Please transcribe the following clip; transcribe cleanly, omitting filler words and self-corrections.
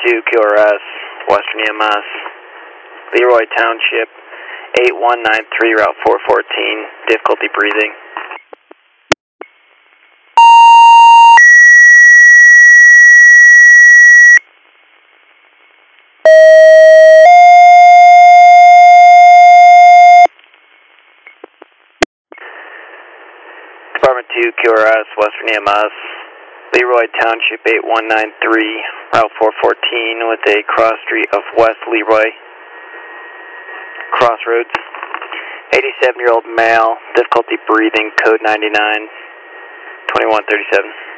2 QRS, Western EMS, Leroy Township, 8193, Route 414, difficulty breathing. Department 2 QRS, Western EMS, Leroy Township, 8193, Route 414, with a cross street of West Leroy Crossroads. 87-year-old male, difficulty breathing, code 99, 2137.